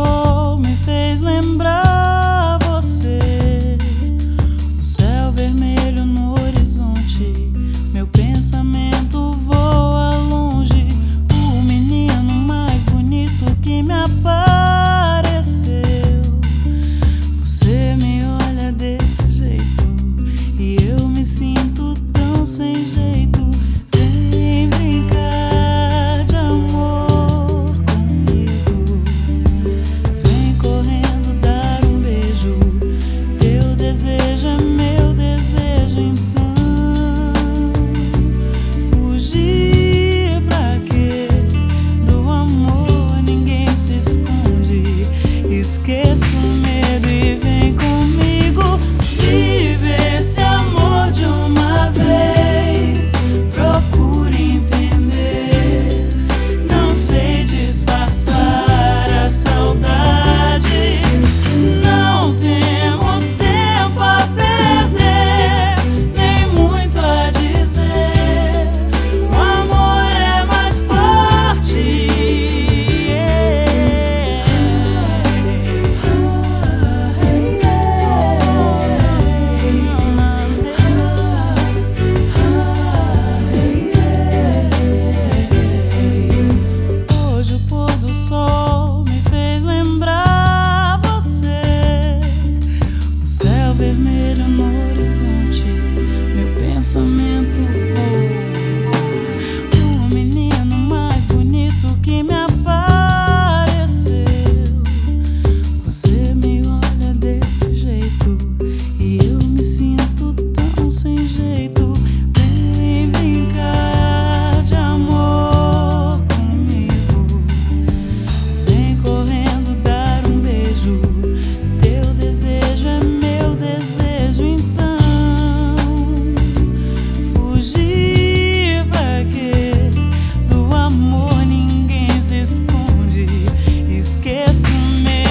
sol me fez lembrar você. O céu vermelho no horizonte, meu pensamento voa longe. O menino mais bonito que me apareceu. Você me olha desse jeito e eu me sinto tão sem jeito. Vem brincar de amor comigo, vem correndo dar um beijo. Teu desejo é meu desejo, então fugir pra quê? Do amor ninguém se esconde. Esqueça o medo e vem comigo. Vive esse amor de uma vez. Procure entender. Não sei disfarçar a saudade. Não temos tempo a perder, nem muito a dizer. O amor é mais forte. Hoje o pôr do sol me fez lembrar você. O céu vermelho no horizonte, meu pensamento voa. O menino mais bonito que me apareceu. Você me olha desse jeito e eu me sinto tão sem jeito. Vem brincar de amor comigo, vem correndo dar um beijo. Teu desejo é meu desejo, então fugir pra quê? Do amor ninguém se esconde. Esqueça o meu